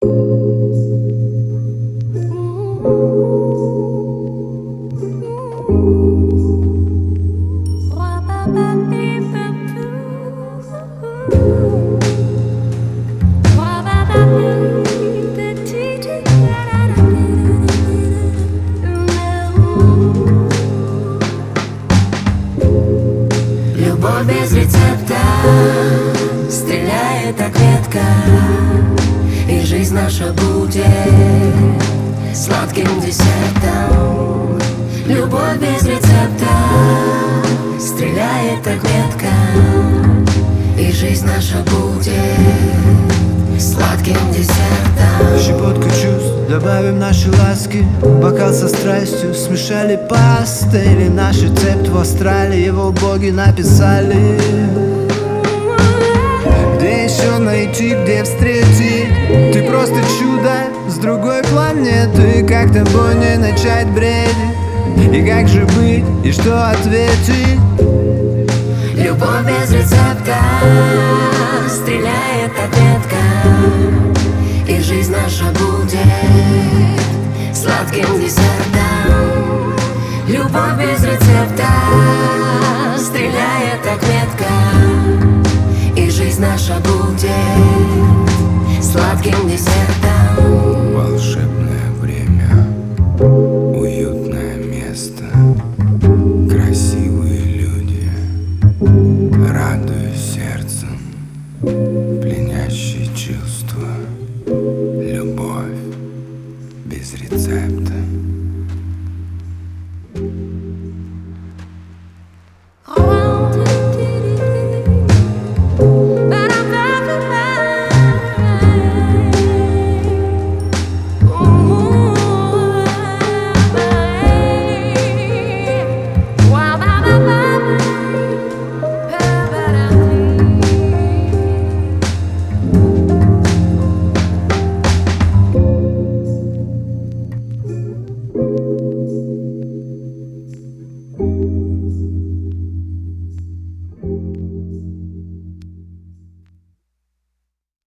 Любовь без рецепта, стреляет ответка, и жизнь наша будет сладким десертом. Любовь без рецепта, стреляет отметка, и жизнь наша будет сладким десертом. Щепотку чувств, добавим наши ласки, бокал со страстью, смешали пастели. Наш рецепт в Австралии, его боги написали. Где еще найти, где встретить? Ты просто чудо с другой планеты. Как тобой не начать бредить? И как же быть, и что ответить? Любовь без рецепта, стреляет ответка, и жизнь наша будет сладким десертом. Любовь без рецепта, стреляет ответка, и жизнь наша будет сладким десертом. Волшебно.